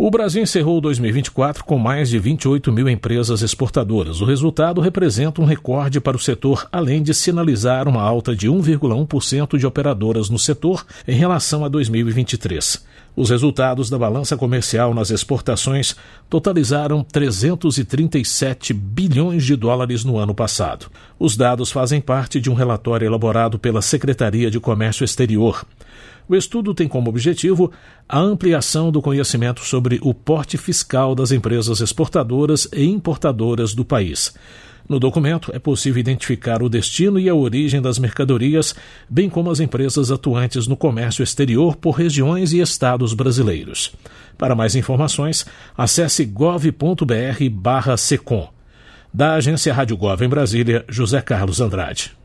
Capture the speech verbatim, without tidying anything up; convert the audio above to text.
O Brasil encerrou dois mil e vinte e quatro com mais de vinte e oito mil empresas exportadoras. O resultado representa um recorde para o setor, além de sinalizar uma alta de um vírgula um por cento de operadoras no setor em relação a dois mil e vinte e três. Os resultados da balança comercial nas exportações totalizaram trezentos e trinta e sete bilhões de dólares no ano passado. Os dados fazem parte de um relatório elaborado pela Secretaria de Comércio Exterior. O estudo tem como objetivo a ampliação do conhecimento sobre o porte fiscal das empresas exportadoras e importadoras do país. No documento, é possível identificar o destino e a origem das mercadorias, bem como as empresas atuantes no comércio exterior por regiões e estados brasileiros. Para mais informações, acesse gov ponto br barra secom. Da agência Rádio Gov em Brasília, José Carlos Andrade.